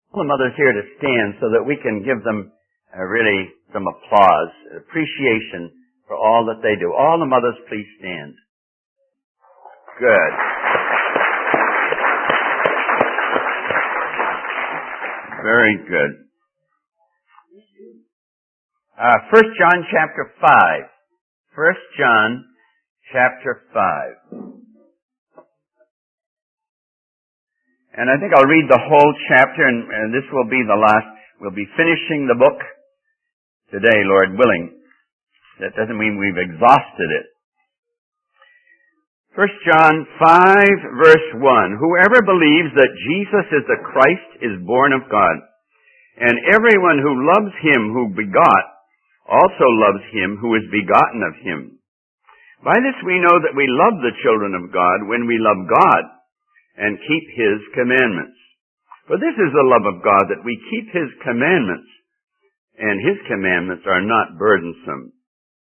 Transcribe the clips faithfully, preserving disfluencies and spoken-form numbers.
All the mothers here to stand so that we can give them uh, really some applause, appreciation for all that they do. All the mothers, please stand. Good. Very good. Uh, First John chapter five. First John chapter five. And I think I'll read the whole chapter, and, and this will be the last. We'll be finishing the book today, Lord willing. That doesn't mean we've exhausted it. First John five, verse one. Whoever believes that Jesus is the Christ is born of God. And everyone who loves him who begot also loves him who is begotten of him. By this we know that we love the children of God when we love God and keep his commandments. For this is the love of God, that we keep his commandments, and his commandments are not burdensome.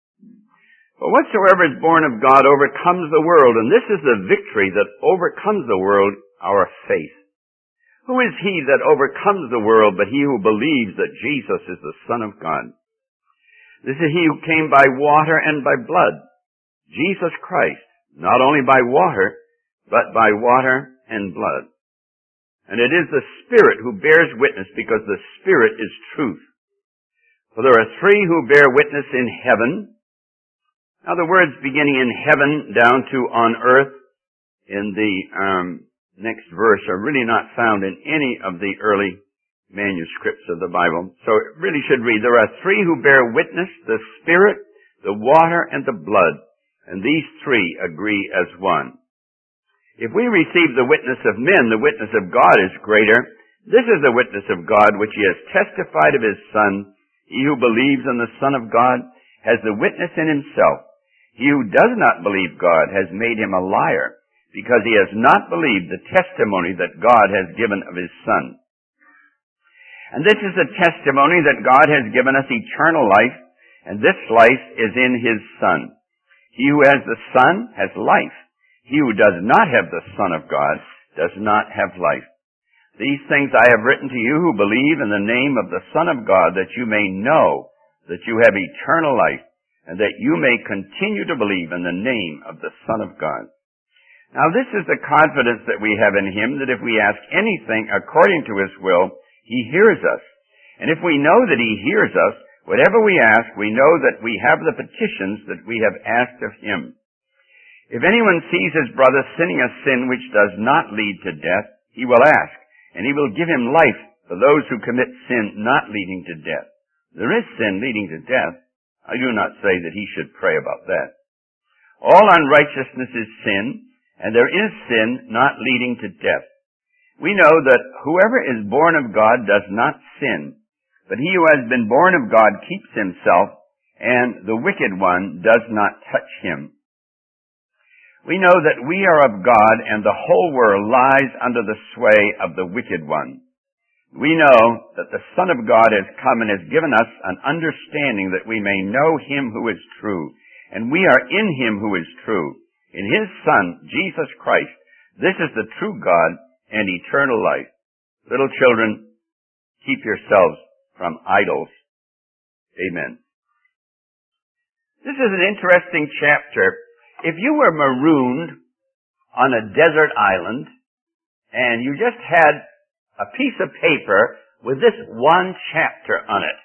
But whatsoever is born of God overcomes the world, and this is the victory that overcomes the world, our faith. Who is he that overcomes the world but he who believes that Jesus is the Son of God? This is he who came by water and by blood, Jesus Christ, not only by water, but by water and blood. And it is the Spirit who bears witness, because the Spirit is truth. For there are three who bear witness in heaven. Now the words beginning in heaven down to on earth in the um, next verse are really not found in any of the early manuscripts of the Bible. So it really should read, there are three who bear witness, the Spirit, the water, and the blood. And these three agree as one. If we receive the witness of men, the witness of God is greater. This is the witness of God which he has testified of his Son. He who believes in the Son of God has the witness in himself. He who does not believe God has made him a liar, because he has not believed the testimony that God has given of his Son. And this is the testimony that God has given us eternal life, and this life is in his Son. He who has the Son has life. He who does not have the Son of God does not have life. These things I have written to you who believe in the name of the Son of God, that you may know that you have eternal life, and that you may continue to believe in the name of the Son of God. Now this is the confidence that we have in him, that if we ask anything according to his will, he hears us. And if we know that he hears us, whatever we ask, we know that we have the petitions that we have asked of him. If anyone sees his brother sinning a sin which does not lead to death, he will ask, and he will give him life for those who commit sin not leading to death. There is sin leading to death. I do not say that he should pray about that. All unrighteousness is sin, and there is sin not leading to death. We know that whoever is born of God does not sin, but he who has been born of God keeps himself, and the wicked one does not touch him. We know that we are of God, and the whole world lies under the sway of the wicked one. We know that the Son of God has come and has given us an understanding that we may know him who is true, and we are in him who is true, in his Son, Jesus Christ. This is the true God and eternal life. Little children, keep yourselves from idols. Amen. This is an interesting chapter. If you were marooned on a desert island and you just had a piece of paper with this one chapter on it,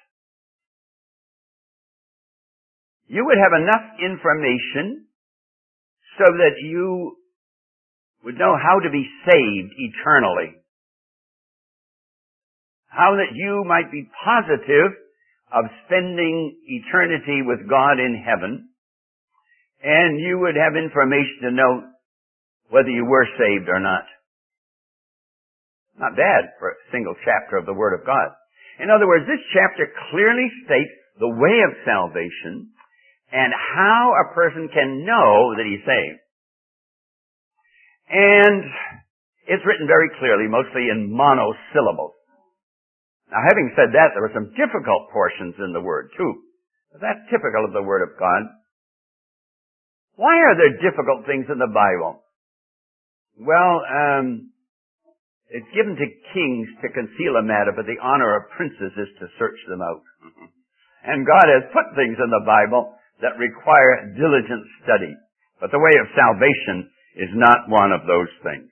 you would have enough information so that you would know how to be saved eternally. How that you might be positive of spending eternity with God in heaven. And you would have information to know whether you were saved or not. Not bad for a single chapter of the Word of God. In other words, this chapter clearly states the way of salvation and how a person can know that he's saved. And it's written very clearly, mostly in monosyllables. Now, having said that, there are some difficult portions in the Word, too. But that's typical of the Word of God. Why are there difficult things in the Bible? Well, um, It's given to kings to conceal a matter, but the honor of princes is to search them out. And God has put things in the Bible that require diligent study. But the way of salvation is not one of those things.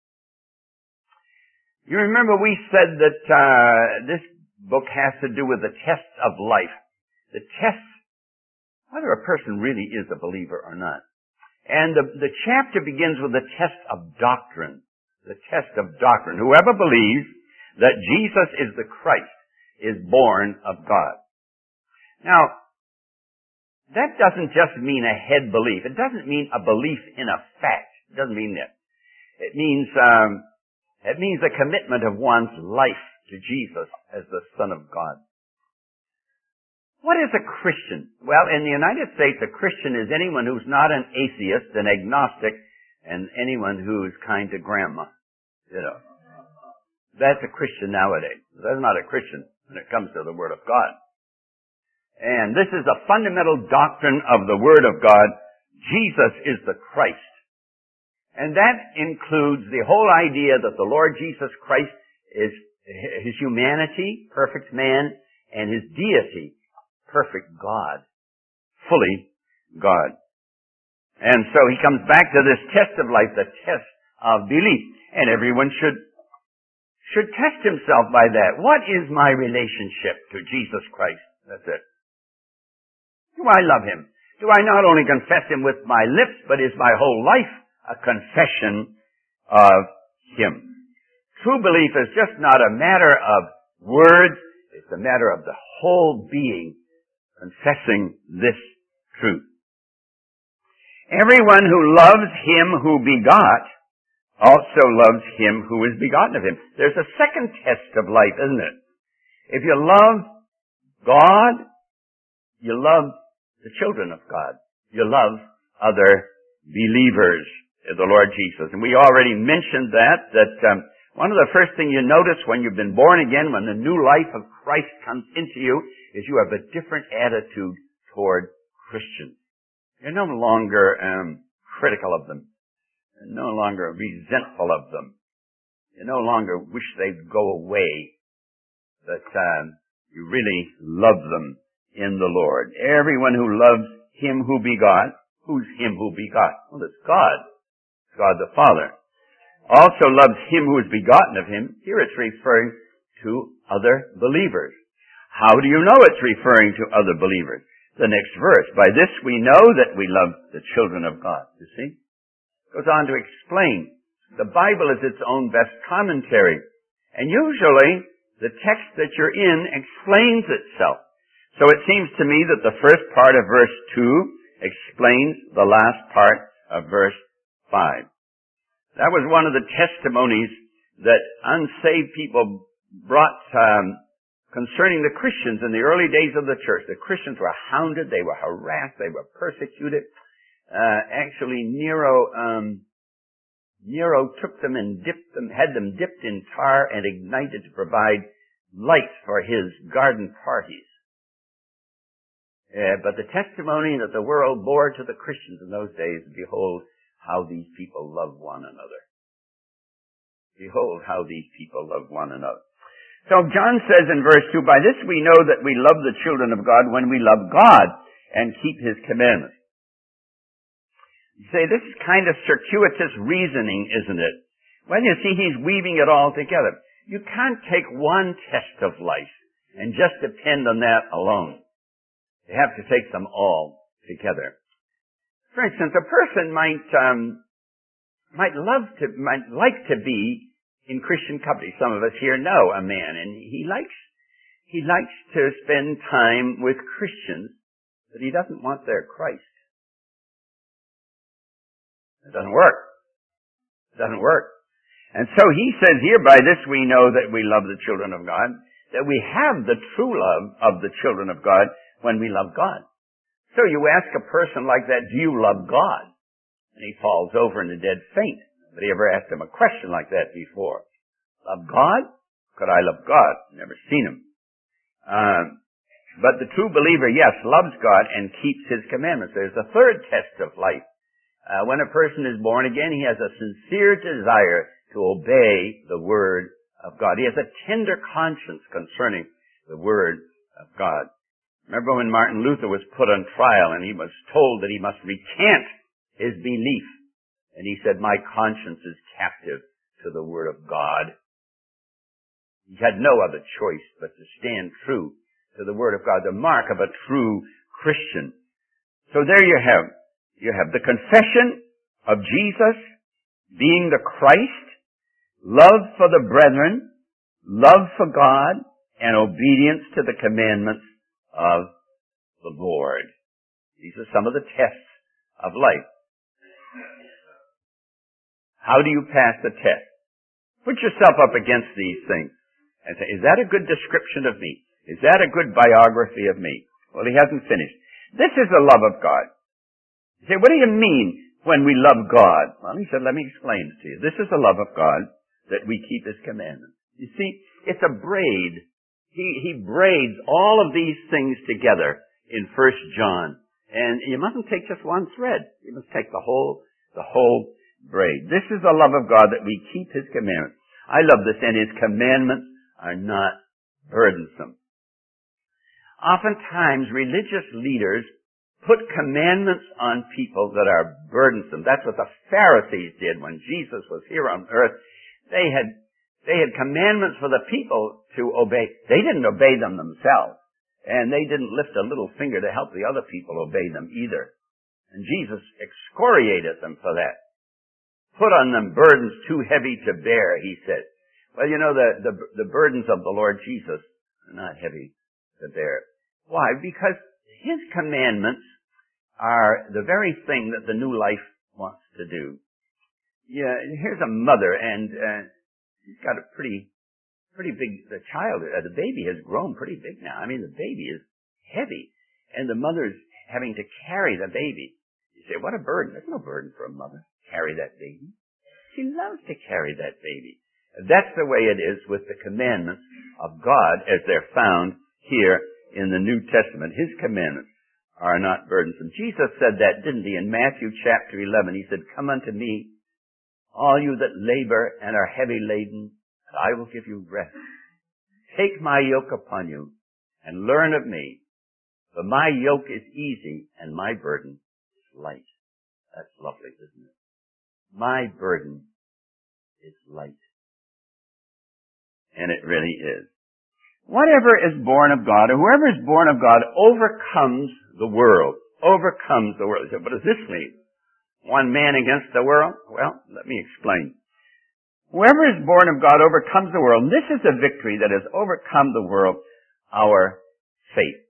You remember we said that uh, this book has to do with the tests of life. The tests, whether a person really is a believer or not. And the, the chapter begins with the test of doctrine. The test of doctrine. Whoever believes that Jesus is the Christ is born of God. Now, that doesn't just mean a head belief. It doesn't mean a belief in a fact. It doesn't mean that. It means, um, it means a commitment of one's life to Jesus as the Son of God. What is a Christian? Well, in the United States, a Christian is anyone who's not an atheist, an agnostic, and anyone who's kind to grandma. You know. That's a Christian nowadays. That's not a Christian when it comes to the Word of God. And this is a fundamental doctrine of the Word of God. Jesus is the Christ. And that includes the whole idea that the Lord Jesus Christ is his humanity, perfect man, and his deity, perfect God, fully God. And so he comes back to this test of life, the test of belief. And everyone should, should test himself by that. What is my relationship to Jesus Christ? That's it. Do I love him? Do I not only confess him with my lips, but is my whole life a confession of him? True belief is just not a matter of words. It's a matter of the whole being confessing this truth. Everyone who loves him who begot also loves him who is begotten of him. There's a second test of life, isn't it? If you love God, you love the children of God. You love other believers in the Lord Jesus. And we already mentioned that, that um, one of the first things you notice when you've been born again, when the new life of Christ comes into you, is you have a different attitude toward Christians. You're no longer um, critical of them. You're no longer resentful of them. You no longer wish they'd go away. But um, you really love them in the Lord. Everyone who loves him who begot, who's him who begot? Well, it's God. It's God the Father. Also loves him who is begotten of him. Here it's referring to other believers. How do you know it's referring to other believers? The next verse. By this we know that we love the children of God. You see? Goes on to explain. The Bible is its own best commentary. And usually, the text that you're in explains itself. So it seems to me that the first part of verse two explains the last part of verse five. That was one of the testimonies that unsaved people brought um, concerning the Christians in the early days of the church. The Christians were hounded, they were harassed, they were persecuted. Uh, actually, Nero, um, Nero took them and dipped them, had them dipped in tar and ignited to provide light for his garden parties. Uh, but the testimony that the world bore to the Christians in those days, behold how these people love one another. Behold how these people love one another. So John says in verse two, by this we know that we love the children of God when we love God and keep his commandments. You say, this is kind of circuitous reasoning, isn't it? Well, you see, he's weaving it all together. You can't take one test of life and just depend on that alone. You have to take them all together. For instance, a person might um, might love to, might like to be in Christian company. Some of us here know a man, and he likes he likes to spend time with Christians, but he doesn't want their Christ. It doesn't work. It doesn't work. And so he says here, by this we know that we love the children of God, that we have the true love of the children of God when we love God. So you ask a person like that, do you love God? And he falls over in a dead faint. Nobody ever asked him a question like that before. Love God? Could I love God? Never seen him. Um, but the true believer, yes, loves God and keeps his commandments. There's a third test of life. Uh, when a person is born again, he has a sincere desire to obey the Word of God. He has a tender conscience concerning the Word of God. Remember when Martin Luther was put on trial and he was told that he must recant his belief. And he said, my conscience is captive to the Word of God. He had no other choice but to stand true to the Word of God, the mark of a true Christian. So there you have, you have the confession of Jesus being the Christ, love for the brethren, love for God, and obedience to the commandments of the Lord. These are some of the tests of life. How do you pass the test? Put yourself up against these things and say, is that a good description of me? Is that a good biography of me? Well, he hasn't finished. This is the love of God. You say, what do you mean when we love God? Well, he said, let me explain it to you. This is the love of God, that we keep His commandments. You see, it's a braid. He, he braids all of these things together in First John. And you mustn't take just one thread. You must take the whole, the whole braid. This is the love of God, that we keep His commandments. I love this, and His commandments are not burdensome. Oftentimes, religious leaders put commandments on people that are burdensome. That's what the Pharisees did when Jesus was here on earth. They had, they had commandments for the people to obey. They didn't obey them themselves, and they didn't lift a little finger to help the other people obey them either. And Jesus excoriated them for that. Put on them burdens too heavy to bear, He said. Well, you know, the, the, the burdens of the Lord Jesus are not heavy to bear. Why? Because His commandments are the very thing that the new life wants to do. Yeah, here's a mother, and uh, she's got a pretty, pretty big, the child, uh, the baby has grown pretty big now. I mean, the baby is heavy, and the mother's having to carry the baby. You say, what a burden. There's no burden for a mother to carry that baby. She loves to carry that baby. That's the way it is with the commandments of God as they're found here in the New Testament. His commandments are not burdensome. Jesus said that, didn't He? In Matthew chapter eleven, He said, come unto me, all you that labor and are heavy laden, and I will give you rest. Take my yoke upon you and learn of me, for my yoke is easy and my burden is light. That's lovely, isn't it? My burden is light. And it really is. Whatever is born of God, or whoever is born of God, overcomes the world. Overcomes the world. You say, what does this mean? One man against the world? Well, let me explain. Whoever is born of God overcomes the world. This is a victory that has overcome the world, our faith.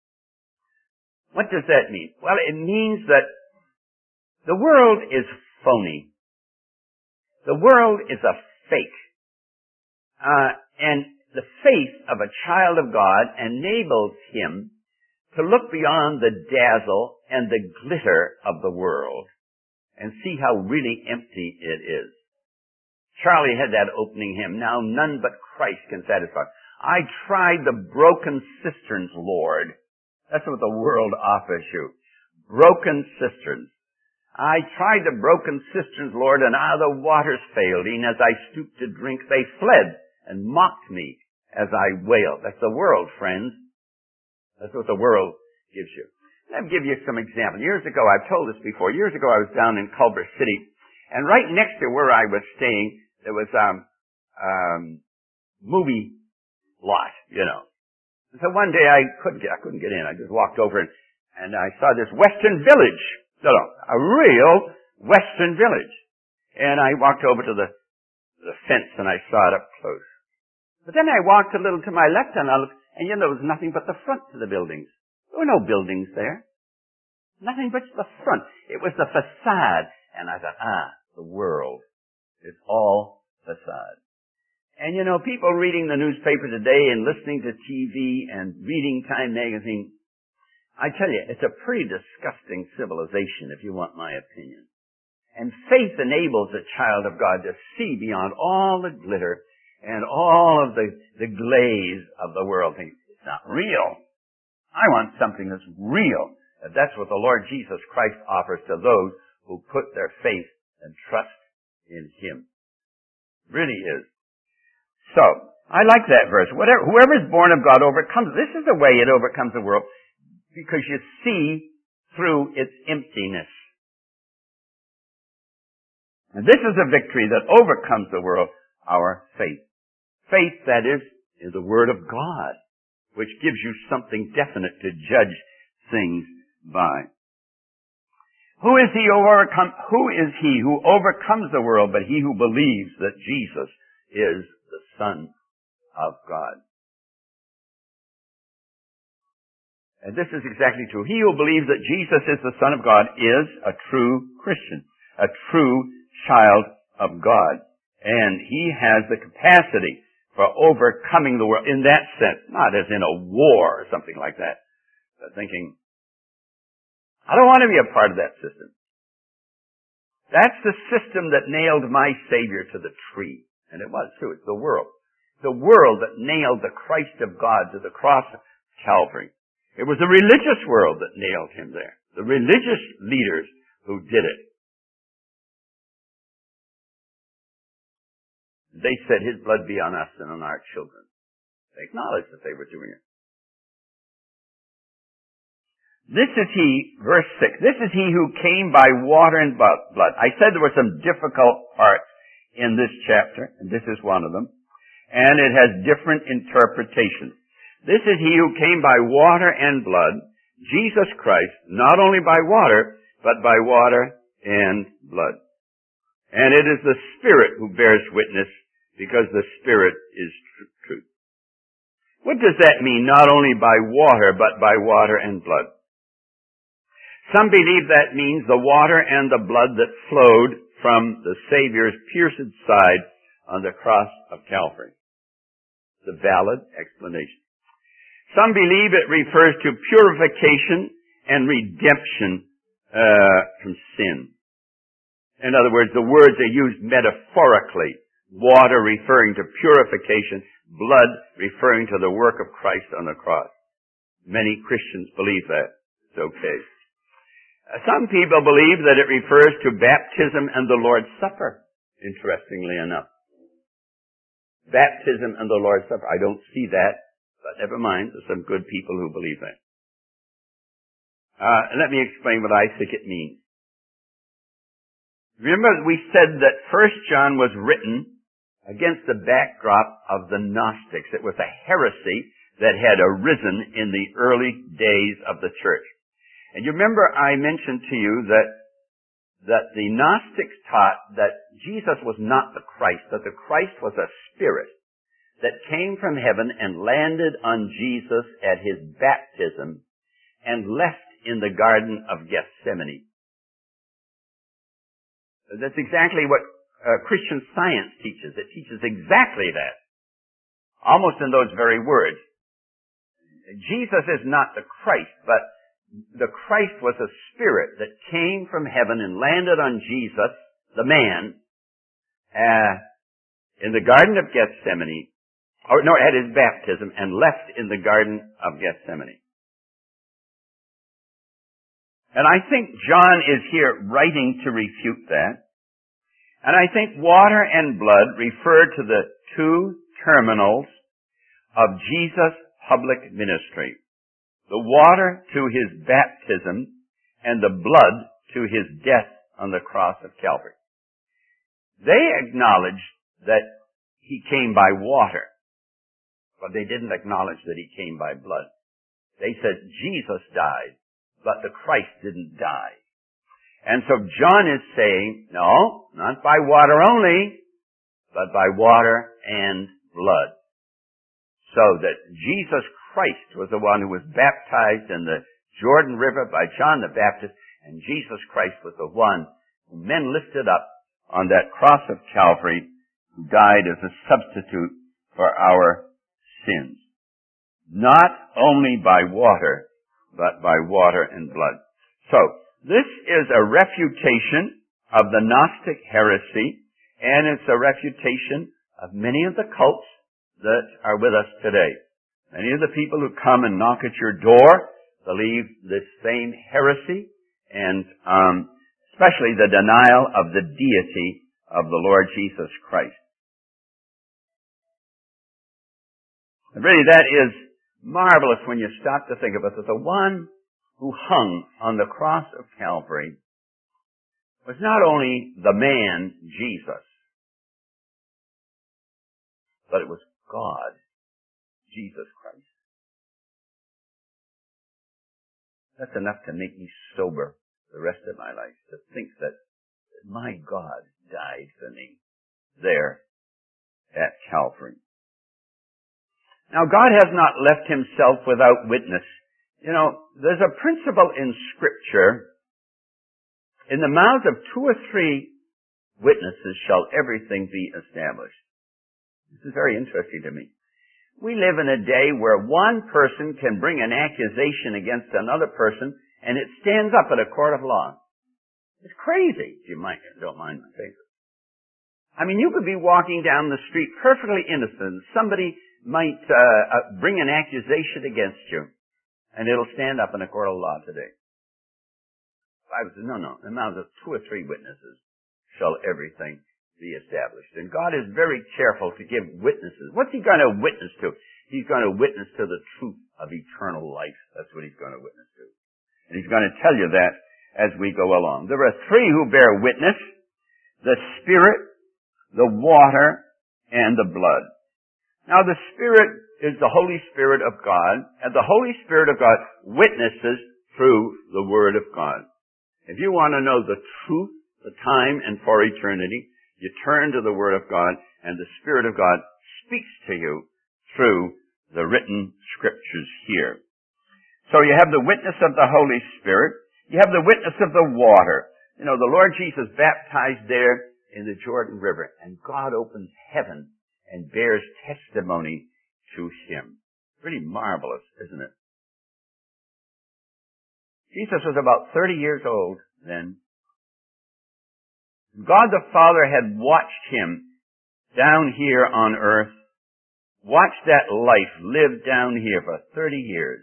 What does that mean? Well, it means that the world is phony. The world is a fake. Uh, and the faith of a child of God enables him to look beyond the dazzle and the glitter of the world and see how really empty it is. Charlie had that opening hymn, now none but Christ can satisfy. I tried the broken cisterns, Lord. That's what the world offers you. Broken cisterns. I tried the broken cisterns, Lord, and ah, the waters failed. And as I stooped to drink, they fled and mocked me as I wailed. That's the world, friends. That's what the world gives you. Let me give you some examples. Years ago, I've told this before, years ago I was down in Culver City, and right next to where I was staying, there was um um movie lot, you know. And so one day I couldn't get, I couldn't get in. I just walked over and, and I saw this Western Village, you know, a real Western Village. And I walked over to the, the fence and I saw it up close. But then I walked a little to my left and I looked, and you know, there was nothing but the front to the buildings. There were no buildings there. Nothing but the front. It was the facade. And I thought, ah, the world is all facade. And you know, people reading the newspaper today and listening to T V and reading Time magazine, I tell you, it's a pretty disgusting civilization, if you want my opinion. And faith enables a child of God to see beyond all the glitter and all of the, the glaze of the world. Think, it's not real. I want something that's real. And that's what the Lord Jesus Christ offers to those who put their faith and trust in Him. Really is. So, I like that verse. Whatever, whoever is born of God overcomes. This is the way it overcomes the world, because you see through its emptiness. And this is a victory that overcomes the world, our faith. Faith, that is, is the Word of God, which gives you something definite to judge things by. Who is he who overcome, who is he who overcomes the world but he who believes that Jesus is the Son of God? And this is exactly true. He who believes that Jesus is the Son of God is a true Christian, a true child of God. And he has the capacity for overcoming the world in that sense, not as in a war or something like that, but thinking, I don't want to be a part of that system. That's the system that nailed my Savior to the tree. And it was true. It's the world. The world that nailed the Christ of God to the cross of Calvary. It was the religious world that nailed him there. The religious leaders who did it. They said, his blood be on us and on our children. They acknowledged that they were doing it. This is he, verse six, this is he who came by water and blood. I said there were some difficult parts in this chapter, and this is one of them. And it has different interpretations. This is he who came by water and blood, Jesus Christ, not only by water, but by water and blood. And it is the Spirit who bears witness, because the Spirit is tr- truth. What does that mean, not only by water, but by water and blood? Some believe that means the water and the blood that flowed from the Savior's pierced side on the cross of Calvary. It's a valid explanation. Some believe it refers to purification and redemption uh, from sin. In other words, the words are used metaphorically. Water referring to purification, blood referring to the work of Christ on the cross. Many Christians believe that. It's okay. Some people believe that it refers to baptism and the Lord's Supper, interestingly enough. Baptism and the Lord's Supper. I don't see that, but never mind. There's some good people who believe that. Uh, let me explain what I think it means. Remember, we said that First John was written against the backdrop of the Gnostics. It was a heresy that had arisen in the early days of the church. And you remember I mentioned to you that that the Gnostics taught that Jesus was not the Christ, that the Christ was a spirit that came from heaven and landed on Jesus at his baptism and left in the Garden of Gethsemane. That's exactly what uh, Christian Science teaches. It teaches exactly that, almost in those very words. Jesus is not the Christ, but the Christ was a spirit that came from heaven and landed on Jesus, the man, uh, in the Garden of Gethsemane, or no, at his baptism, and left in the Garden of Gethsemane. And I think John is here writing to refute that. And I think water and blood refer to the two terminals of Jesus' public ministry. The water to his baptism and the blood to his death on the cross of Calvary. They acknowledged that he came by water, but they didn't acknowledge that he came by blood. They said Jesus died, but the Christ didn't die. And so John is saying, no, not by water only, but by water and blood. So that Jesus Christ was the one who was baptized in the Jordan River by John the Baptist, and Jesus Christ was the one who men lifted up on that cross of Calvary, who died as a substitute for our sins. Not only by water, but by water and blood. So, this is a refutation of the Gnostic heresy, and it's a refutation of many of the cults that are with us today. Many of the people who come and knock at your door believe this same heresy, and um, especially the denial of the deity of the Lord Jesus Christ. And really, that is marvelous when you stop to think about it. That the one who hung on the cross of Calvary was not only the man, Jesus, but it was God, Jesus Christ. That's enough to make me sober the rest of my life, to think that my God died for me there at Calvary. Now, God has not left himself without witness. You know, there's a principle in Scripture: in the mouth of two or three witnesses shall everything be established. This is very interesting to me. We live in a day where one person can bring an accusation against another person, and it stands up at a court of law. It's crazy, if you might, don't mind my saying. I mean, you could be walking down the street perfectly innocent. Somebody might uh, uh, bring an accusation against you, and it'll stand up in a court of law today. The Bible says, no, no, in the mouth of two or three witnesses shall everything be established. And God is very careful to give witnesses. What's he going to witness to? He's going to witness to the truth of eternal life. That's what he's going to witness to. And he's going to tell you that as we go along. There are three who bear witness: the Spirit, the water, and the blood. Now, the Spirit is the Holy Spirit of God, and the Holy Spirit of God witnesses through the Word of God. If you want to know the truth, the time, and for eternity, you turn to the Word of God, and the Spirit of God speaks to you through the written Scriptures here. So you have the witness of the Holy Spirit. You have the witness of the water. You know, the Lord Jesus baptized there in the Jordan River, and God opens heaven and bears testimony to him. Pretty marvelous, isn't it? Jesus was about thirty years old then. God the Father had watched him down here on earth, watched that life live down here for thirty years.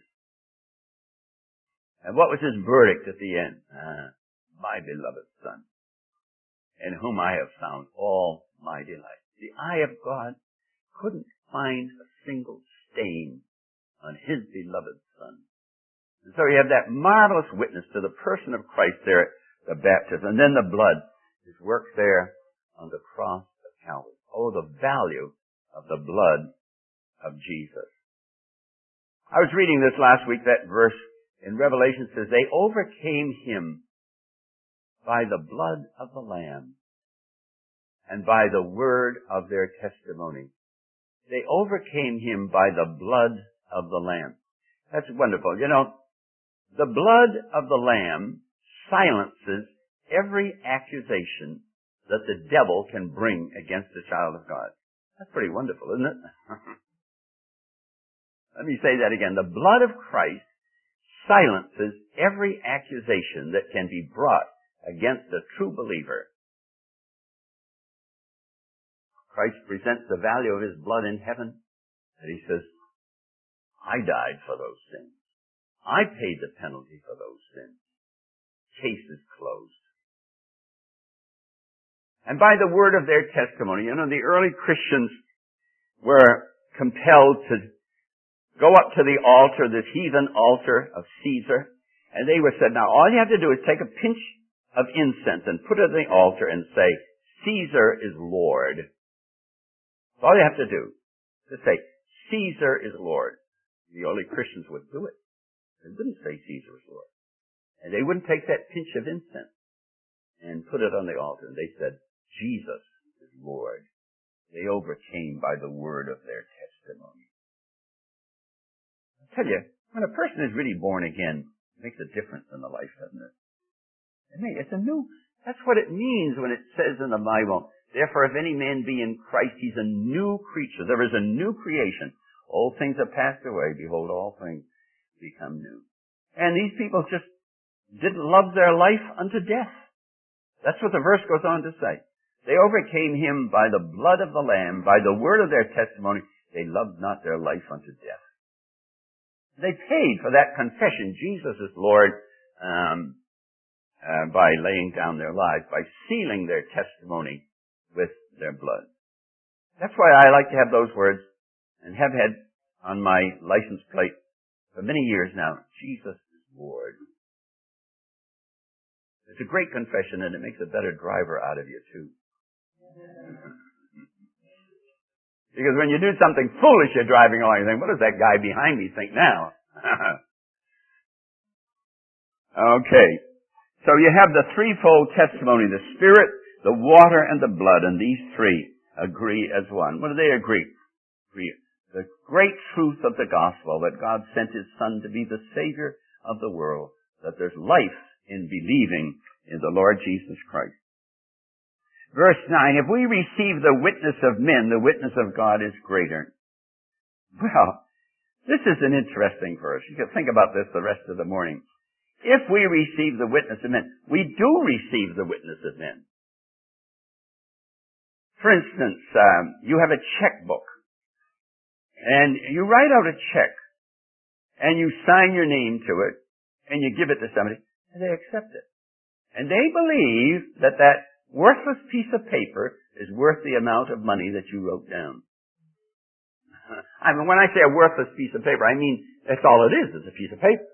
And what was his verdict at the end? Ah, my beloved Son, in whom I have found all my delight. The eye of God couldn't find a single stain on his beloved Son. And so you have that marvelous witness to the person of Christ there at the baptism. And then the blood, his work there on the cross of Calvary. Oh, the value of the blood of Jesus. I was reading this last week, that verse in Revelation says, they overcame him by the blood of the Lamb and by the word of their testimony. They overcame him by the blood of the Lamb. That's wonderful. You know, the blood of the Lamb silences every accusation that the devil can bring against a child of God. That's pretty wonderful, isn't it? Let me say that again. The blood of Christ silences every accusation that can be brought against a true believer. Christ presents the value of his blood in heaven, and he says, I died for those sins. I paid the penalty for those sins. Case is closed. And by the word of their testimony, you know, the early Christians were compelled to go up to the altar, this heathen altar of Caesar, and they were said, now all you have to do is take a pinch of incense and put it on the altar and say, Caesar is Lord. That's all you have to do. To say, Caesar is Lord. The early Christians would do it. They wouldn't say Caesar is Lord. And they wouldn't take that pinch of incense and put it on the altar. And they said, Jesus is Lord. They overcame by the word of their testimony. I tell you, when a person is really born again, it makes a difference in the life, doesn't it? I mean, it's a new, that's what it means when it says in the Bible, therefore if any man be in Christ, he's a new creature. There is a new creation. Old things have passed away. Behold, all things become new. And these people just didn't love their life unto death. That's what the verse goes on to say. They overcame him by the blood of the Lamb, by the word of their testimony. They loved not their life unto death. They paid for that confession, Jesus is Lord, um, uh, by laying down their lives, by sealing their testimony with their blood. That's why I like to have those words, and have had on my license plate for many years now. Jesus is Lord. It's a great confession, and it makes a better driver out of you, too. Because when you do something foolish, you're driving along, you think, what does that guy behind me think now? Okay. So you have the threefold testimony, the Spirit, the water, and the blood, and these three agree as one. What do they agree? Agree. The great truth of the gospel, that God sent His Son to be the Savior of the world, that there's life in believing in the Lord Jesus Christ. Verse nine, if we receive the witness of men, the witness of God is greater. Well, this is an interesting verse. You can think about this the rest of the morning. If we receive the witness of men, we do receive the witness of men. For instance, um, you have a checkbook, and you write out a check, and you sign your name to it, and you give it to somebody, and they accept it. And they believe that that worthless piece of paper is worth the amount of money that you wrote down. I mean, when I say a worthless piece of paper, I mean that's all it is, is a piece of paper.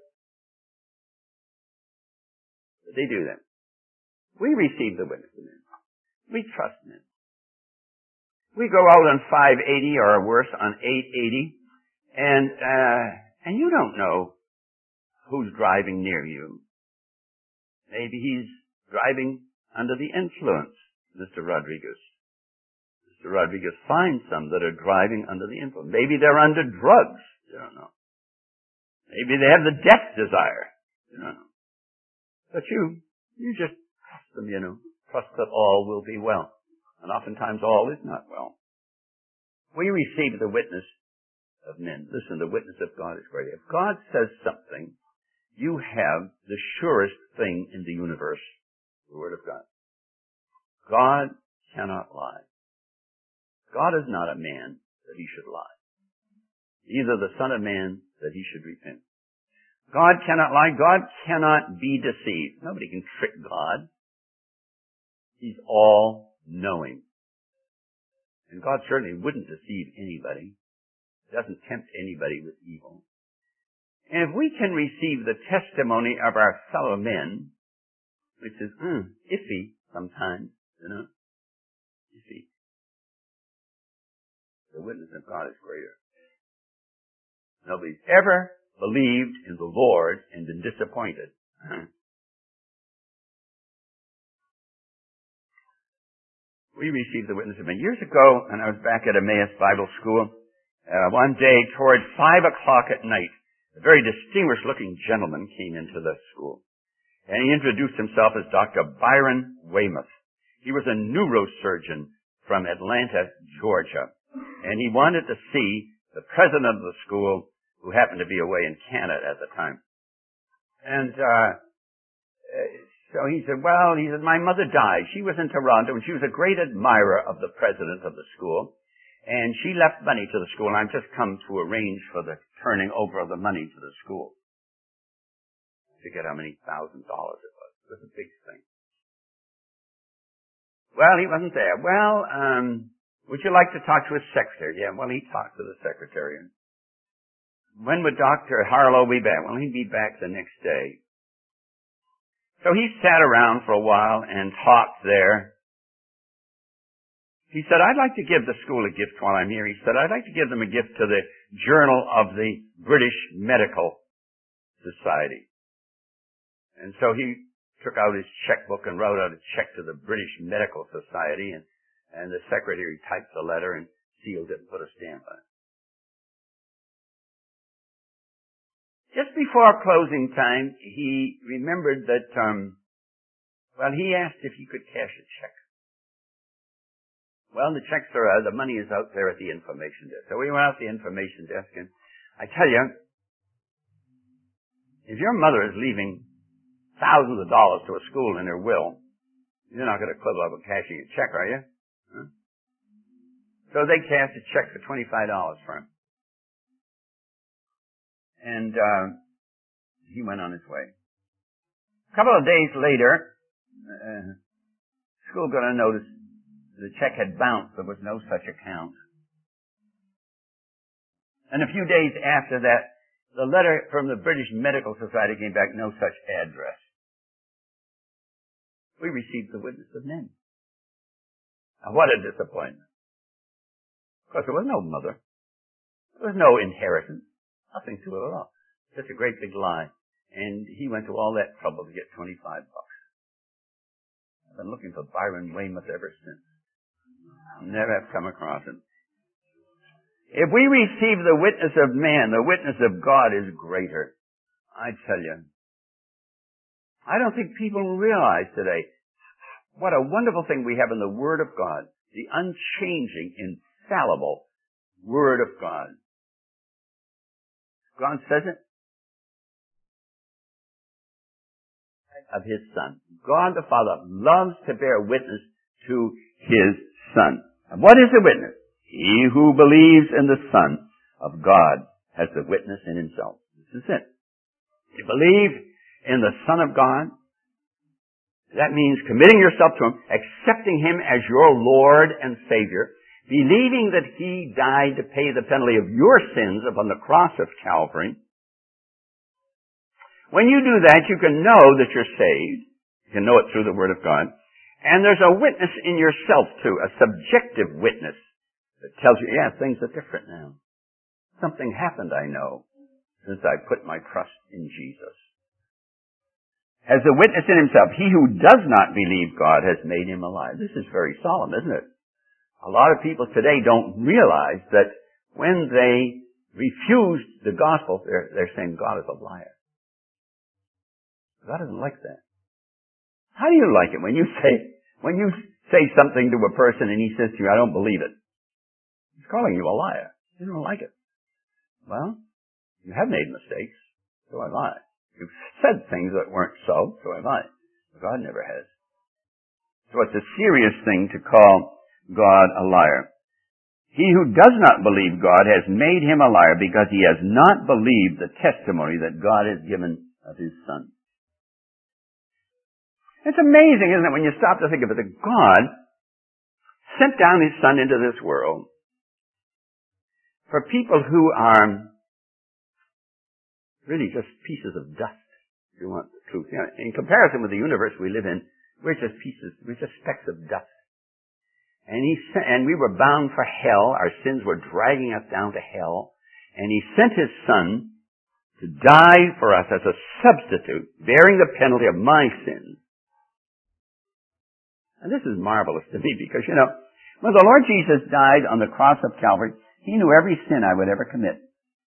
But they do that. We receive the witness of men. We trust men. We go out on five eighty or worse on eight eighty, and uh, and you don't know who's driving near you. Maybe he's driving under the influence, Mister Rodriguez. Mister Rodriguez finds some that are driving under the influence. Maybe they're under drugs. You don't know. Maybe they have the death desire. You don't know. But you, you just trust them, you know. Trust that all will be well. And oftentimes all is not well. We receive the witness of men. Listen, the witness of God is great. If God says something, you have the surest thing in the universe, the Word of God. God cannot lie. God is not a man that He should lie. Neither the Son of Man that He should repent. God cannot lie. God cannot be deceived. Nobody can trick God. He's all-knowing. And God certainly wouldn't deceive anybody. He doesn't tempt anybody with evil. And if we can receive the testimony of our fellow men, which is mm, iffy sometimes, you know, iffy, the witness of God is greater. Nobody's ever believed in the Lord and been disappointed. We received the witness of men. Years ago, and I was back at Emmaus Bible School, uh, one day toward five o'clock at night, a very distinguished-looking gentleman came into the school. And he introduced himself as Doctor Byron Weymouth. He was a neurosurgeon from Atlanta, Georgia. And he wanted to see the president of the school, who happened to be away in Canada at the time. And uh so he said, well, he said, my mother died. She was in Toronto, and she was a great admirer of the president of the school. And she left money to the school, and I've just come to arrange for the turning over of the money to the school. I forget how many thousand dollars it was. It was a big thing. Well, he wasn't there. Well, um, would you like to talk to his secretary? Yeah, well, he talked to the secretary. When would Doctor Harlow be back? Well, he'd be back the next day. So he sat around for a while and talked there. He said, I'd like to give the school a gift while I'm here. He said, I'd like to give them a gift to the Journal of the British Medical Society. And so he took out his checkbook and wrote out a check to the British Medical Society, and, and the secretary typed the letter and sealed it and put a stamp on it. Just before closing time, he remembered that, um, well, he asked if he could cash a check. Well, the checks are, uh, the money is out there at the information desk. So we went out to the information desk, and I tell you, if your mother is leaving thousands of dollars to a school in her will, you're not going to quibble over cashing a check, are you? Huh? So they cashed a check for twenty-five dollars for him. And uh, he went on his way. A couple of days later, uh, school got a notice the check had bounced. There was no such account. And a few days after that, the letter from the British Medical Society came back, no such address. We received the witness of men. Now, what a disappointment. Of course, there was no mother. There was no inheritance. Nothing to it at all. Such a great big lie. And he went to all that trouble to get twenty-five bucks. I've been looking for Byron Weymouth ever since. Never have come across him. If we receive the witness of man, the witness of God is greater. I tell you. I don't think people realize today what a wonderful thing we have in the Word of God. The unchanging, infallible Word of God. God says it. Of His Son. God the Father loves to bear witness to His Son. And what is the witness? He who believes in the Son of God has the witness in himself. This is it. You believe in the Son of God. That means committing yourself to Him, accepting Him as your Lord and Savior, believing that He died to pay the penalty of your sins upon the cross of Calvary. When you do that, you can know that you're saved. You can know it through the Word of God. And there's a witness in yourself, too, a subjective witness that tells you, yeah, things are different now. Something happened, I know, since I put my trust in Jesus. As a witness in himself, he who does not believe God has made him alive. This is very solemn, isn't it? A lot of people today don't realize that when they refuse the gospel, they're, they're saying God is a liar. God doesn't like that. How do you like it when you say, when you say something to a person and he says to you, I don't believe it? He's calling you a liar. You don't like it. Well, you have made mistakes. So have I. You've said things that weren't so. So have I. God never has. So it's a serious thing to call God a liar. He who does not believe God has made him a liar because he has not believed the testimony that God has given of his Son. It's amazing, isn't it, when you stop to think of it, that God sent down His Son into this world for people who are really just pieces of dust, if you want the truth. You know, in comparison with the universe we live in, we're just pieces, we're just specks of dust. And He sent, and we were bound for hell. Our sins were dragging us down to hell. And He sent His Son to die for us as a substitute, bearing the penalty of my sins. And this is marvelous to me because, you know, when the Lord Jesus died on the cross of Calvary, He knew every sin I would ever commit.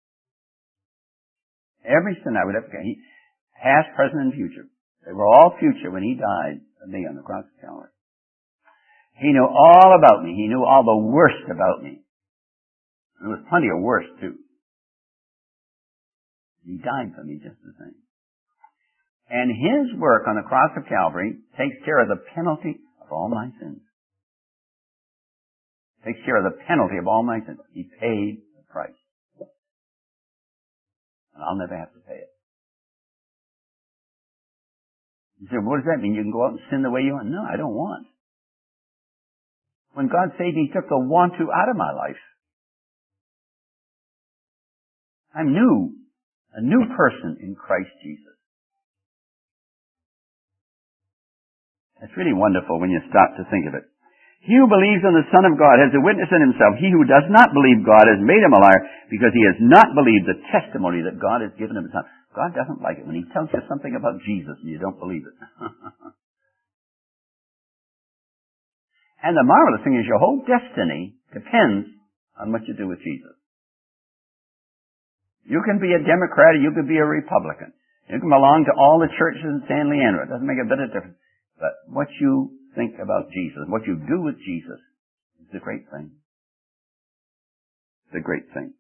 Every sin I would ever commit. Past, present, and future. They were all future when He died for me on the cross of Calvary. He knew all about me. He knew all the worst about me. There was plenty of worst, too. He died for me just the same. And His work on the cross of Calvary takes care of the penalty of all my sins. Takes care of the penalty of all my sins. He paid the price. And I'll never have to pay it. You say, what does that mean? You can go out and sin the way you want? No, I don't want. When God saved me, He took the want to out of my life. I'm new. A new person in Christ Jesus. It's really wonderful when you stop to think of it. He who believes in the Son of God has a witness in himself. He who does not believe God has made him a liar because he has not believed the testimony that God has given him. God doesn't like it when He tells you something about Jesus and you don't believe it. And the marvelous thing is your whole destiny depends on what you do with Jesus. You can be a Democrat or you can be a Republican. You can belong to all the churches in San Leandro. It doesn't make a bit of difference. But what you think about Jesus, what you do with Jesus, is the great thing. The great thing.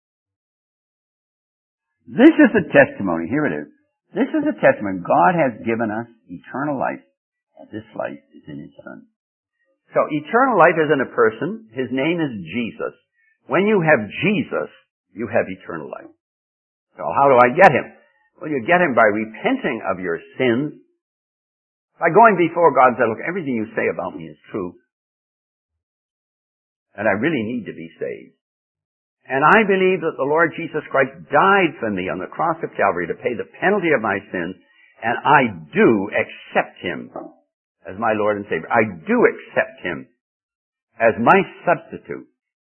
This is the testimony. Here it is. This is the testimony. God has given us eternal life, and this life is in His Son. So eternal life is in a person. His name is Jesus. When you have Jesus, you have eternal life. So how do I get Him? Well, you get Him by repenting of your sins, by going before God and saying, look, everything you say about me is true, and I really need to be saved. And I believe that the Lord Jesus Christ died for me on the cross of Calvary to pay the penalty of my sins, and I do accept Him as my Lord and Savior. I do accept Him as my substitute.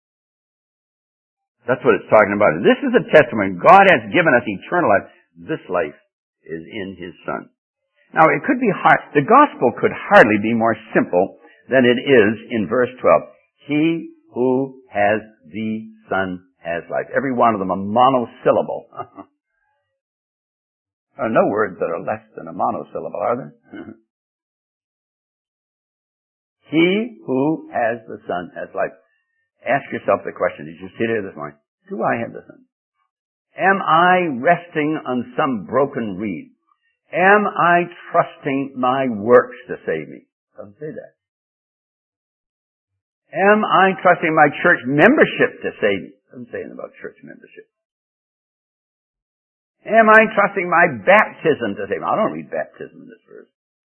That's what it's talking about. This is a testimony. God has given us eternal life. This life is in His Son. Now, it could be hard. The gospel could hardly be more simple than it is in verse twelve. He who has the Son has life. Every one of them a monosyllable. There are no words that are less than a monosyllable, are there? He who has the Son has life. Ask yourself the question, did you sit here this morning? Do I have the Son? Am I resting on some broken reed? Am I trusting my works to save me? Doesn't say that. Am I trusting my church membership to save me? Doesn't say anything about church membership. Am I trusting my baptism to save me? I don't read baptism in this verse.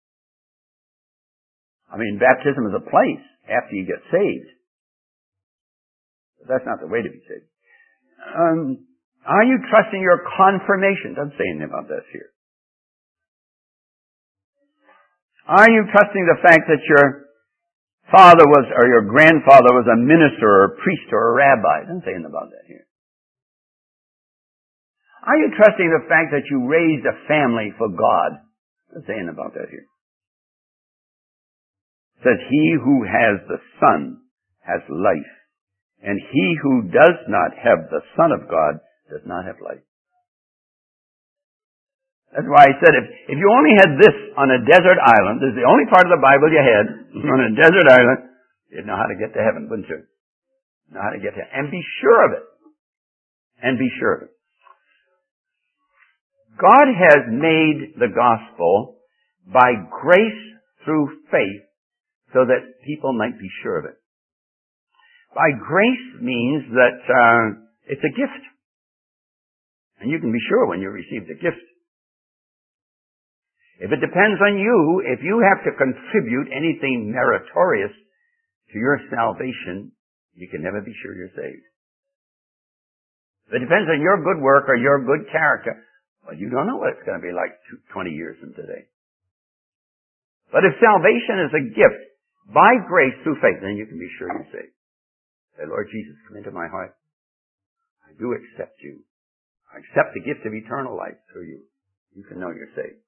I mean, baptism is a place after you get saved. But that's not the way to be saved. Um, are you trusting your confirmation? Doesn't say anything about this here. Are you trusting the fact that your father was, or your grandfather was a minister or a priest or a rabbi? Doesn't say anything about that here. Are you trusting the fact that you raised a family for God? Doesn't say anything about that here. It says, he who has the Son has life, and he who does not have the Son of God does not have life. That's why I said, if, if you only had this on a desert island, this is the only part of the Bible you had, on a desert island, you'd know how to get to heaven, wouldn't you? Know how to get to heaven. And be sure of it. And be sure of it. God has made the gospel by grace through faith so that people might be sure of it. By grace means that uh, it's a gift. And you can be sure when you receive the gift. If it depends on you, if you have to contribute anything meritorious to your salvation, you can never be sure you're saved. If it depends on your good work or your good character, well, you don't know what it's going to be like twenty years from today. But if salvation is a gift by grace through faith, then you can be sure you're saved. Say, Lord Jesus, come into my heart. I do accept you. I accept the gift of eternal life through you. You can know you're saved.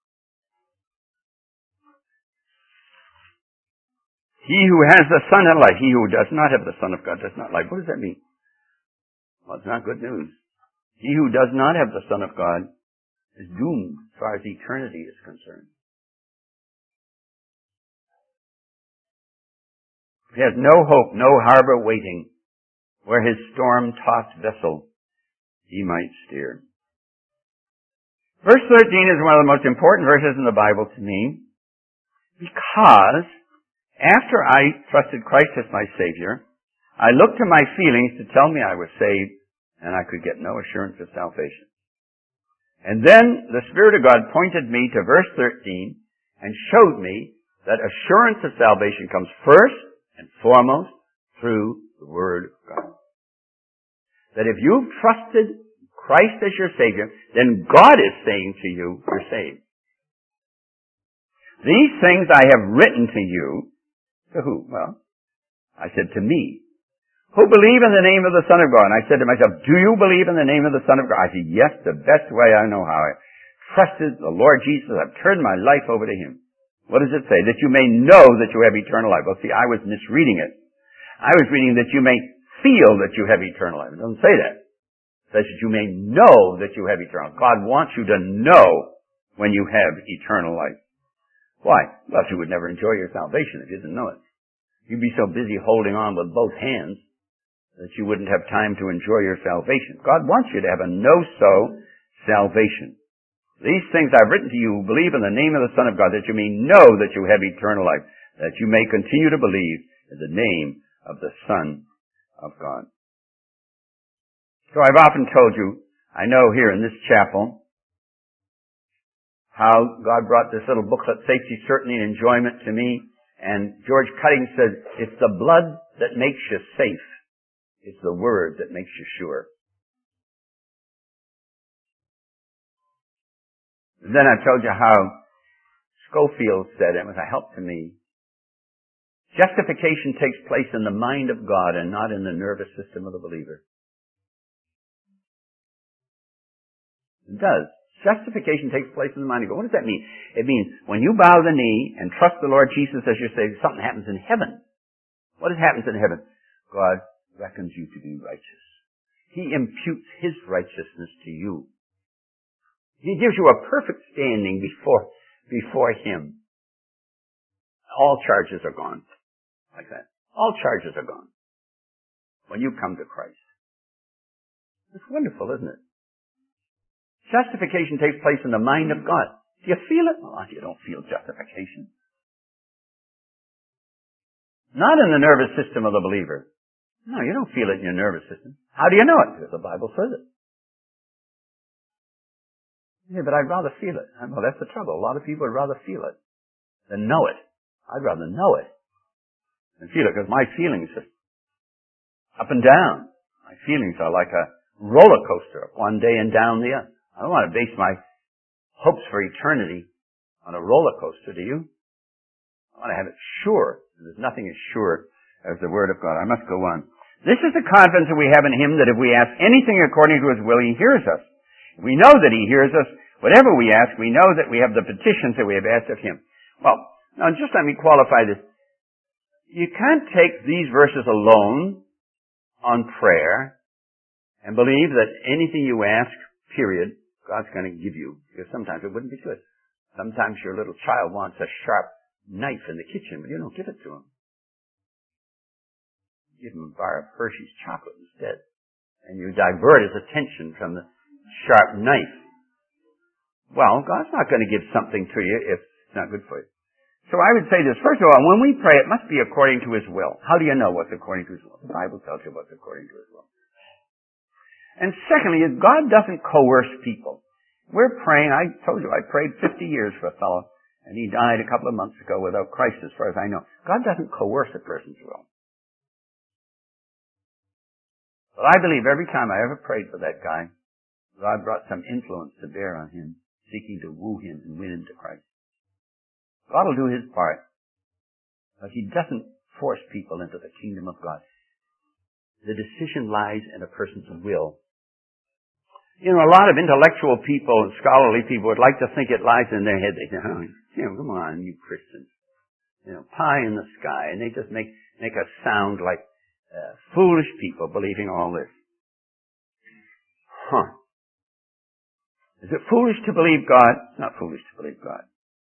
He who has the Son of life, he who does not have the Son of God does not life. What does that mean? Well, it's not good news. He who does not have the Son of God is doomed as far as eternity is concerned. He has no hope, no harbor waiting, where his storm-tossed vessel he might steer. Verse thirteen is one of the most important verses in the Bible to me, because after I trusted Christ as my Savior, I looked to my feelings to tell me I was saved, and I could get no assurance of salvation. And then the Spirit of God pointed me to verse thirteen and showed me that assurance of salvation comes first and foremost through the Word of God. That if you've trusted Christ as your Savior, then God is saying to you, you're saved. These things I have written to you. To who? Well, I said to me, who believe in the name of the Son of God. And I said to myself, do you believe in the name of the Son of God? I said, yes, the best way I know how. I trusted the Lord Jesus. I've turned my life over to Him. What does it say? That you may know that you have eternal life. Well, see, I was misreading it. I was reading that you may feel that you have eternal life. It doesn't say that. It says that you may know that you have eternal life. God wants you to know when you have eternal life. Why? Well, you would never enjoy your salvation if you didn't know it. You'd be so busy holding on with both hands that you wouldn't have time to enjoy your salvation. God wants you to have a know-so salvation. These things I've written to you who believe in the name of the Son of God, that you may know that you have eternal life, that you may continue to believe in the name of the Son of God. So I've often told you, I know here in this chapel, how God brought this little booklet, Safety, Certainty, and Enjoyment, to me. And George Cutting says, it's the blood that makes you safe. It's the Word that makes you sure. And then I told you how Schofield said, it was a help to me. Justification takes place in the mind of God and not in the nervous system of the believer. It does. Justification takes place in the mind of God. What does that mean? It means when you bow the knee and trust the Lord Jesus as your Savior, something happens in heaven. What happens in heaven? God reckons you to be righteous. He imputes His righteousness to you. He gives you a perfect standing before, before Him. All charges are gone. Like that. All charges are gone when you come to Christ. It's wonderful, isn't it? Justification takes place in the mind of God. Do you feel it? Oh, you don't feel justification. Not in the nervous system of the believer. No, you don't feel it in your nervous system. How do you know it? Because the Bible says it. Yeah, but I'd rather feel it. Well, that's the trouble. A lot of people would rather feel it than know it. I'd rather know it than feel it, because my feelings are up and down. My feelings are like a roller coaster, up one day and down the other. I don't want to base my hopes for eternity on a roller coaster, do you? I want to have it sure. There's nothing as sure as the Word of God. I must go on. This is the confidence that we have in Him, that if we ask anything according to His will, He hears us. We know that He hears us. Whatever we ask, we know that we have the petitions that we have asked of Him. Well, now just let me qualify this. You can't take these verses alone on prayer and believe that anything you ask, period, God's going to give you. Because sometimes it wouldn't be good. Sometimes your little child wants a sharp knife in the kitchen, but you don't give it to him. You give him a bar of Hershey's chocolate instead. And you divert his attention from the sharp knife. Well, God's not going to give something to you if it's not good for you. So I would say this. First of all, when we pray, it must be according to His will. How do you know what's according to His will? The Bible tells you what's according to His will. And secondly, God doesn't coerce people. We're praying. I told you, I prayed fifty years for a fellow, and he died a couple of months ago without Christ, as far as I know. God doesn't coerce a person's will. But I believe every time I ever prayed for that guy, God brought some influence to bear on him, seeking to woo him and win him to Christ. God will do His part, but He doesn't force people into the kingdom of God. The decision lies in a person's will. You know, a lot of intellectual people and scholarly people would like to think it lies in their head. They say, oh, you know, come on, you Christians. You know, pie in the sky. And they just make, make us sound like uh, foolish people believing all this. Huh. Is it foolish to believe God? It's not foolish to believe God.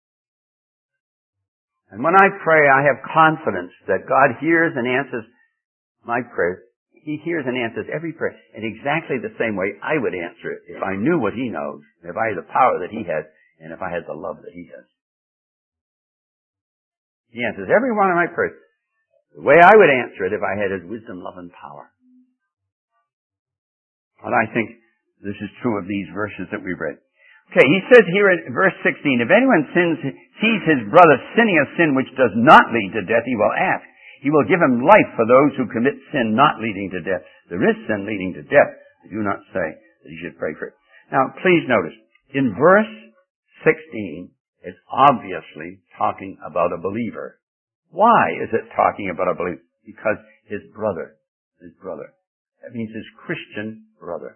And when I pray, I have confidence that God hears and answers my prayers. He hears and answers every prayer in exactly the same way I would answer it if I knew what He knows, if I had the power that He has, and if I had the love that He has. He answers every one of my prayers the way I would answer it if I had His wisdom, love, and power. And I think this is true of these verses that we read. Okay, he says here in verse sixteen, if anyone sins, sees his brother sinning a sin which does not lead to death, he will ask. He will give him life for those who commit sin not leading to death. There is sin leading to death. I do not say that he should pray for it. Now, please notice, in verse sixteen, it's obviously talking about a believer. Why is it talking about a believer? Because his brother, his brother. That means his Christian brother.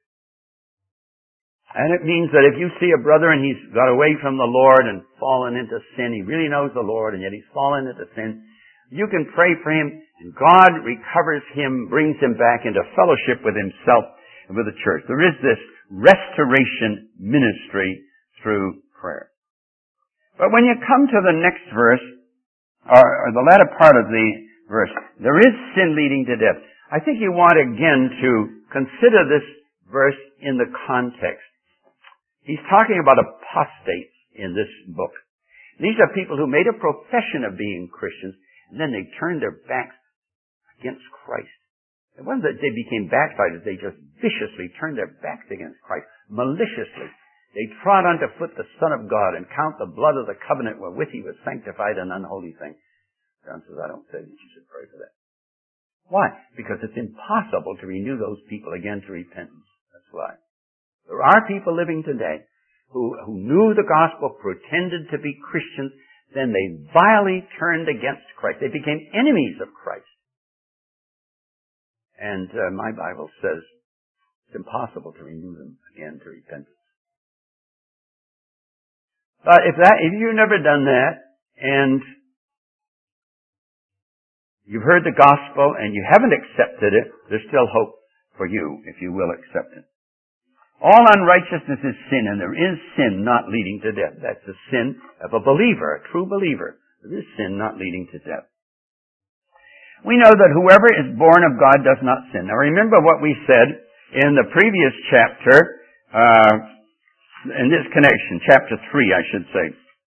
And it means that if you see a brother and he's got away from the Lord and fallen into sin, he really knows the Lord and yet he's fallen into sin, you can pray for him and God recovers him, brings him back into fellowship with Himself and with the church. There is this restoration ministry through prayer. But when you come to the next verse, or, or the latter part of the verse, there is sin leading to death. I think you want again to consider this verse in the context. He's talking about apostates in this book. These are people who made a profession of being Christians, and then they turned their backs against Christ. It wasn't that they became backsliders, they just viciously turned their backs against Christ, maliciously. They trod underfoot the Son of God and count the blood of the covenant wherewith He was sanctified an unholy thing. John says, I don't say that you should pray for that. Why? Because it's impossible to renew those people again to repentance. That's why. There are people living today who, who knew the gospel, pretended to be Christians, then they vilely turned against Christ. They became enemies of Christ. And uh, my Bible says it's impossible to renew them again to repentance. But if that, if you've never done that, and you've heard the gospel and you haven't accepted it, there's still hope for you if you will accept it. All unrighteousness is sin, and there is sin not leading to death. That's the sin of a believer, a true believer. There is sin not leading to death. We know that whoever is born of God does not sin. Now remember what we said in the previous chapter, uh, in this connection, chapter three, I should say.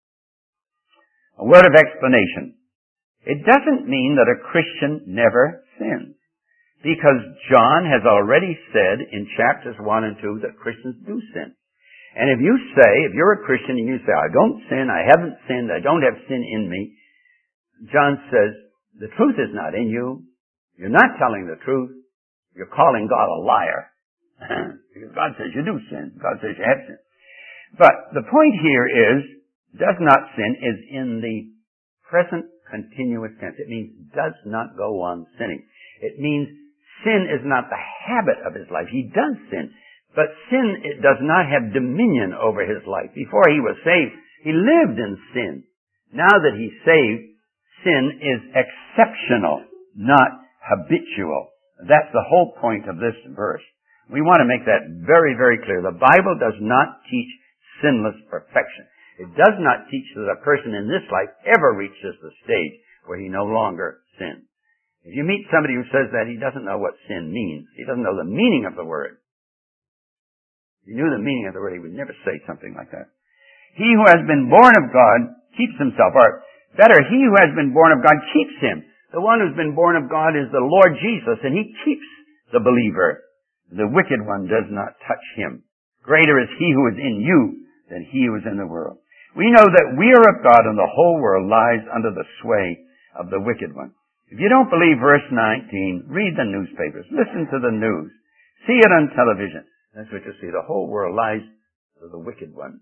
A word of explanation. It doesn't mean that a Christian never sins. Because John has already said in chapters one and two that Christians do sin. And if you say, if you're a Christian and you say, I don't sin, I haven't sinned, I don't have sin in me, John says, the truth is not in you. You're not telling the truth. You're calling God a liar. Because God says you do sin. God says you have sin. But the point here is, does not sin is in the present continuous tense. It means does not go on sinning. It means sin is not the habit of his life. He does sin. But sin it does not have dominion over his life. Before he was saved, he lived in sin. Now that he's saved, sin is exceptional, not habitual. That's the whole point of this verse. We want to make that very, very clear. The Bible does not teach sinless perfection. It does not teach that a person in this life ever reaches the stage where he no longer sins. If you meet somebody who says that, he doesn't know what sin means. He doesn't know the meaning of the word. If he knew the meaning of the word, he would never say something like that. He who has been born of God keeps himself. Or better, he who has been born of God keeps him. The one who's been born of God is the Lord Jesus, and he keeps the believer. The wicked one does not touch him. Greater is he who is in you than he who is in the world. We know that we are of God, and the whole world lies under the sway of the wicked one. If you don't believe verse nineteen, read the newspapers, listen to the news, see it on television. That's what you see. The whole world lies to the wicked one.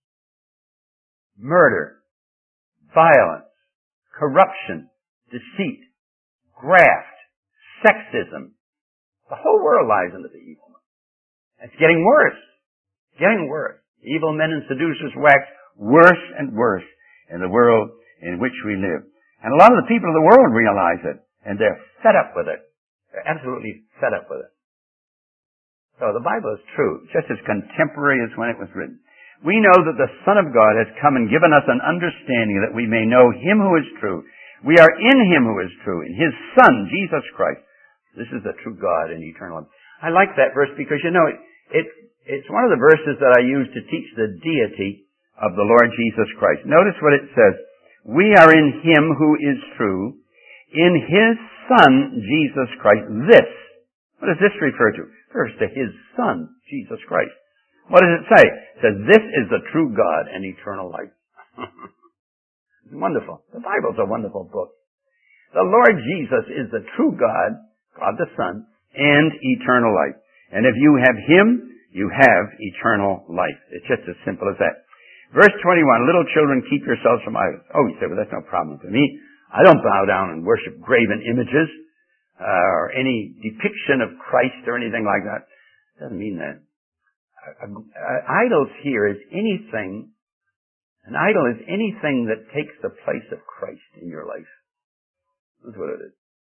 Murder, violence, corruption, deceit, graft, sexism. The whole world lies under the evil one. It's getting worse. Getting worse. Evil men and seducers wax worse and worse in the world in which we live. And a lot of the people of the world realize it, and they're fed up with it. They're absolutely fed up with it. So the Bible is true, just as contemporary as when it was written. We know that the Son of God has come and given us an understanding that we may know Him who is true. We are in Him who is true, in His Son, Jesus Christ. This is the true God and eternal life. I like that verse because, you know, it, it, it's one of the verses that I use to teach the deity of the Lord Jesus Christ. Notice what it says. We are in Him who is true, in His Son, Jesus Christ. This, what does this refer to? It refers to His Son, Jesus Christ. What does it say? It says, this is the true God and eternal life. It's wonderful. The Bible's a wonderful book. The Lord Jesus is the true God, God the Son, and eternal life. And if you have Him, you have eternal life. It's just as simple as that. Verse twenty-one, little children, keep yourselves from idols. Oh, you say, well, that's no problem for me. I don't bow down and worship graven images, uh, or any depiction of Christ or anything like that. Doesn't mean that. Uh, uh, idols here is anything, an idol is anything that takes the place of Christ in your life. That's what it is.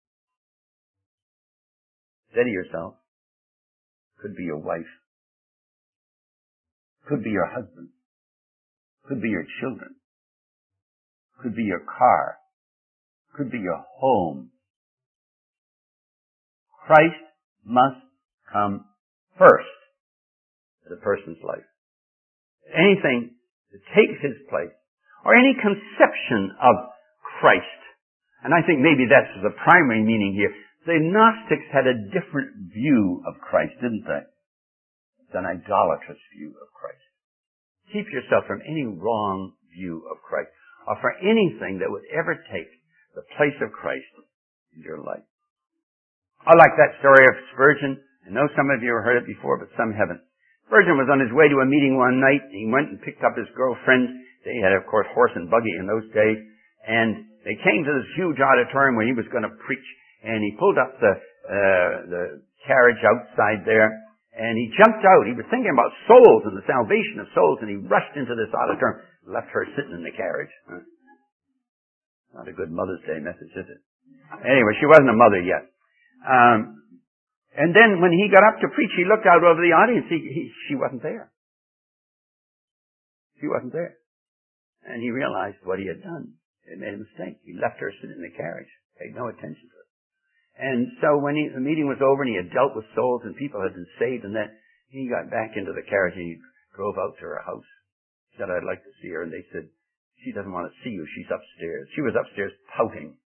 Say to yourself, could be your wife, could be your husband, could be your children, could be your car, could be your home. Christ must come first in a person's life. Anything that takes His place, or any conception of Christ, and I think maybe that's the primary meaning here. The Gnostics had a different view of Christ, didn't they? It's an idolatrous view of Christ. Keep yourself from any wrong view of Christ, or for anything that would ever take the place of Christ in your life. I like that story of Spurgeon. I know some of you have heard it before, but some haven't. Spurgeon was on his way to a meeting one night. He went and picked up his girlfriend. They had, of course, horse and buggy in those days. And they came to this huge auditorium where he was going to preach. And he pulled up the, uh, the carriage outside there. And he jumped out. He was thinking about souls and the salvation of souls. And he rushed into this auditorium, left her sitting in the carriage. Huh? Not a good Mother's Day message, is it? Anyway, she wasn't a mother yet. Um, and then when he got up to preach, he looked out over the audience. He, he, she wasn't there. She wasn't there. And he realized what he had done. He made a mistake. He left her sitting in the carriage. Paid no attention to her. And so when he, the meeting was over and he had dealt with souls and people had been saved, and then he got back into the carriage and he drove out to her house. He said, I'd like to see her. And they said, she doesn't want to see you. She's upstairs. She was upstairs pouting.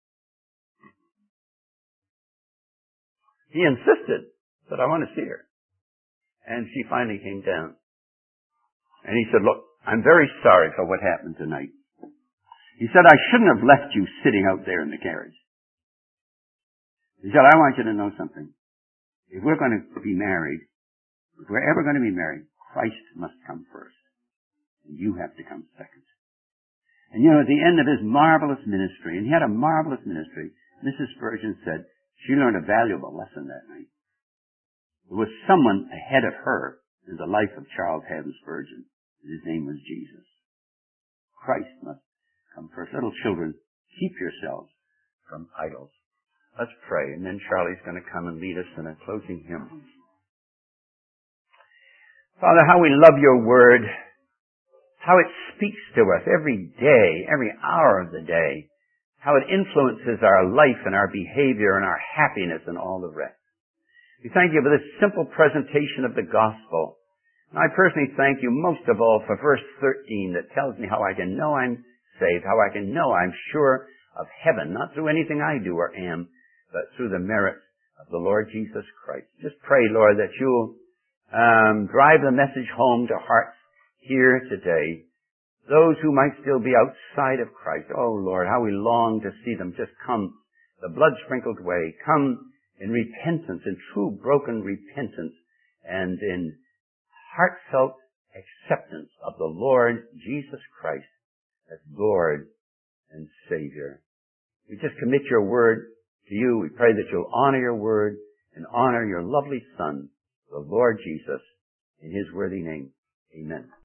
He insisted that I want to see her. And she finally came down. And he said, look, I'm very sorry for what happened tonight. He said, I shouldn't have left you sitting out there in the carriage. He said, I want you to know something. If we're going to be married, if we're ever going to be married, Christ must come first. And you have to come second. And you know, at the end of his marvelous ministry, and he had a marvelous ministry, Missus Spurgeon said, she learned a valuable lesson that night. There was someone ahead of her in the life of Charles Haddon Spurgeon. His name was Jesus. Christ must come first. Little children, keep yourselves from idols. Let's pray, and then Charlie's going to come and lead us in a closing hymn. Father, how we love your word, how it speaks to us every day, every hour of the day, how it influences our life and our behavior and our happiness and all the rest. We thank you for this simple presentation of the gospel. And I personally thank you most of all for verse thirteen that tells me how I can know I'm saved, how I can know I'm sure of heaven, not through anything I do or am, but through the merits of the Lord Jesus Christ. Just pray, Lord, that you'll um, drive the message home to hearts here today. Those who might still be outside of Christ. Oh, Lord, how we long to see them just come the blood-sprinkled way. Come in repentance, in true broken repentance, and in heartfelt acceptance of the Lord Jesus Christ as Lord and Savior. We just commit your word to you. We pray that you'll honor your word and honor your lovely Son, the Lord Jesus, in his worthy name. Amen.